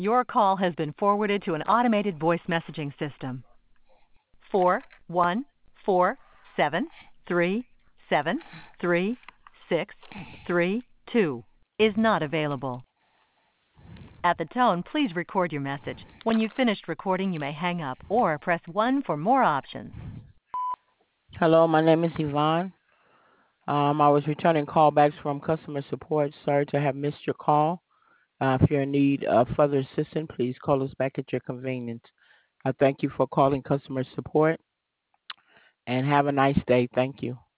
Your call has been forwarded to an automated voice messaging system. 41473733632 is not available. At the tone, please record your message. When you've finished recording, you may hang up or press 1 for more options. Hello, my name is Yvonne. I was returning callbacks from customer support. Sorry to have missed your call. If you're in need of further assistance, please call us back at your convenience. I thank you for calling customer support and have a nice day. Thank you.